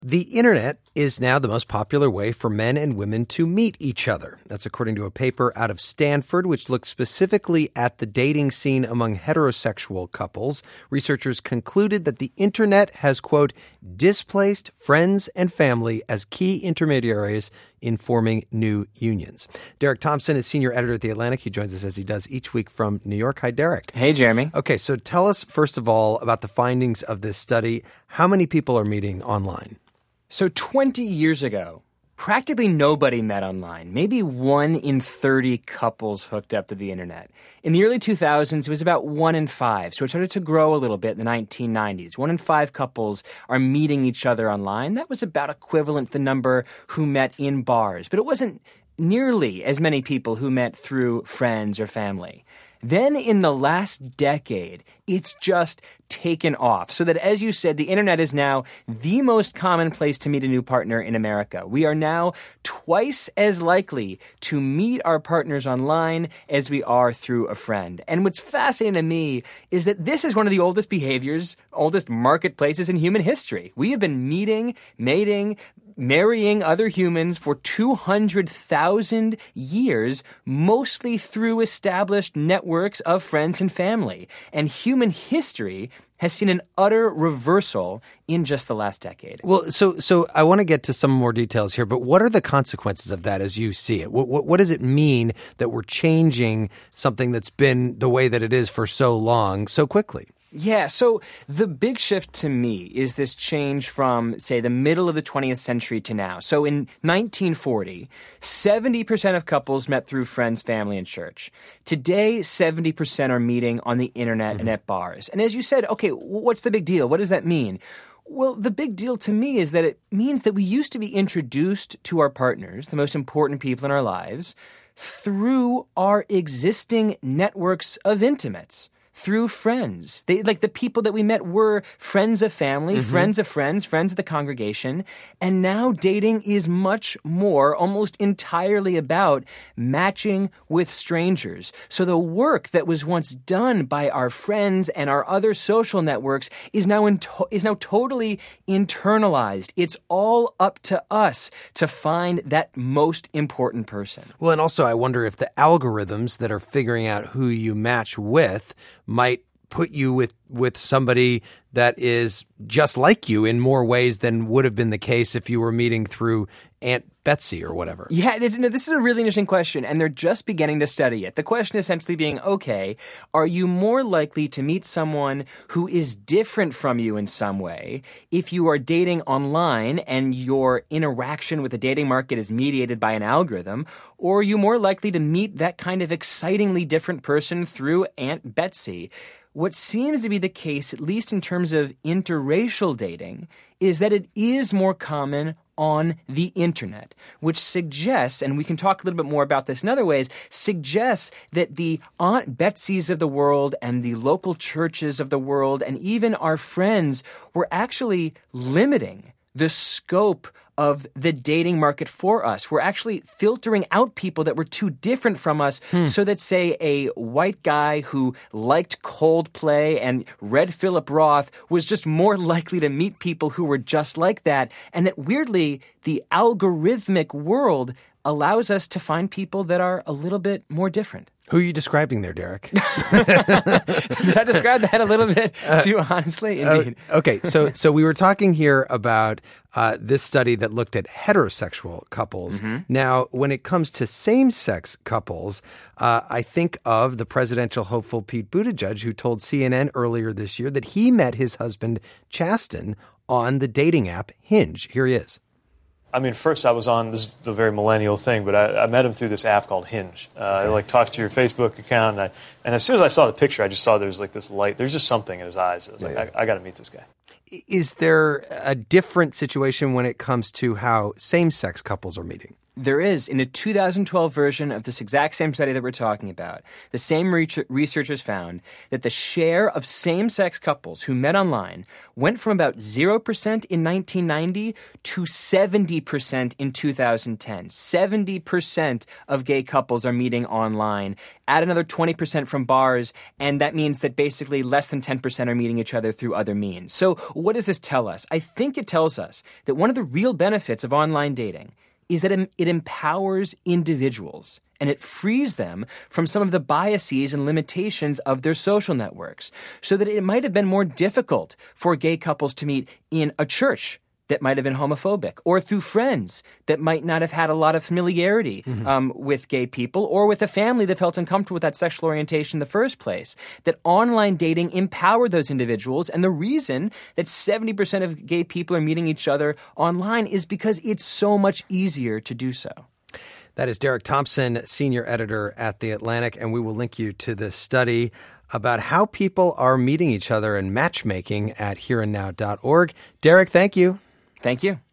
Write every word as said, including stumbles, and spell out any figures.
The internet is now the most popular way for men and women to meet each other. That's according to a paper out of Stanford, which looked specifically at the dating scene among heterosexual couples. Researchers concluded that the internet has, quote, displaced friends and family as key intermediaries in forming new unions. Derek Thompson is senior editor at The Atlantic. He joins us as he does each week from New York. Hi, Derek. Hey, Jeremy. Okay, so tell us, first of all, about the findings of this study. How many people are meeting online? So twenty years ago, practically nobody met online. Maybe one in thirty couples hooked up to the internet. In the early two thousands, it was about one in five. So it started to grow a little bit in the nineteen nineties. One in five couples are meeting each other online. That was about equivalent to the number who met in bars. But it wasn't nearly as many people who met through friends or family. Then in the last decade, it's just taken off. So that, as you said, the internet is now the most common place to meet a new partner in America. We are now twice as likely to meet our partners online as we are through a friend. And what's fascinating to me is that this is one of the oldest behaviors, oldest marketplaces in human history. We have been meeting, mating, marrying other humans for two hundred thousand years, mostly through established networks of friends and family. And human history has seen an utter reversal in just the last decade. Well, so so I want to get to some more details here, but what are the consequences of that as you see it? What, what, what does it mean that we're changing something that's been the way that it is for so long so quickly? Yeah, so the big shift to me is this change from, say, the middle of the twentieth century to now. So in nineteen forty, seventy percent of couples met through friends, family, and church. Today, seventy percent are meeting on the internet mm-hmm. and at bars. And as you said, okay, what's the big deal? What does that mean? Well, the big deal to me is that it means that we used to be introduced to our partners, the most important people in our lives, through our existing networks of intimates. Through friends. They, like the people that we met were friends of family, mm-hmm. friends of friends, friends of the congregation. And now dating is much more, almost entirely about matching with strangers. So the work that was once done by our friends and our other social networks is now in to- is now totally internalized. It's all up to us to find that most important person. Well, and also I wonder if the algorithms that are figuring out who you match with might put you with, with somebody that is just like you in more ways than would have been the case if you were meeting through Aunt Betsy or whatever. Yeah, this, no, this is a really interesting question, and they're just beginning to study it. The question essentially being, okay, are you more likely to meet someone who is different from you in some way if you are dating online and your interaction with the dating market is mediated by an algorithm, or are you more likely to meet that kind of excitingly different person through Aunt Betsy? What seems to be the case, at least in terms of interracial dating, is that it is more common on the internet, which suggests, and we can talk a little bit more about this in other ways, suggests that the Aunt Betsy's of the world and the local churches of the world and even our friends were actually limiting the scope of the dating market for us. We're actually filtering out people that were too different from us hmm. so that, say, a white guy who liked Coldplay and read Philip Roth was just more likely to meet people who were just like that. And that, weirdly, the algorithmic world allows us to find people that are a little bit more different. Who are you describing there, Derek? Did I describe that a little bit too honestly? Indeed. Uh, okay, so so we were talking here about uh, this study that looked at heterosexual couples. Mm-hmm. Now, when it comes to same-sex couples, uh, I think of the presidential hopeful Pete Buttigieg, who told C N N earlier this year that he met his husband, Chasten, on the dating app Hinge. Here he is. I mean, first I was on, this is a very millennial thing, but I, I met him through this app called Hinge. Uh, it like talks to your Facebook account, and, I, and as soon as I saw the picture, I just saw there was like this light. There's just something in his eyes. I was like, yeah. I, I got to meet this guy. Is there a different situation when it comes to how same-sex couples are meeting? There is. In a two thousand twelve version of this exact same study that we're talking about, the same re- researchers found that the share of same-sex couples who met online went from about zero percent in nineteen ninety to seventy percent in two thousand ten. seventy percent of gay couples are meeting online. Add another twenty percent from bars, and that means that basically less than ten percent are meeting each other through other means. So what does this tell us? I think it tells us that one of the real benefits of online dating is that it empowers individuals and it frees them from some of the biases and limitations of their social networks, so that it might have been more difficult for gay couples to meet in a church that might have been homophobic, or through friends that might not have had a lot of familiarity mm-hmm. um, with gay people, or with a family that felt uncomfortable with that sexual orientation in the first place. That online dating empowered those individuals, and the reason that seventy percent of gay people are meeting each other online is because it's so much easier to do so. That is Derek Thompson, senior editor at The Atlantic, and we will link you to this study about how people are meeting each other and matchmaking at here and now dot org. Derek, thank you. Thank you.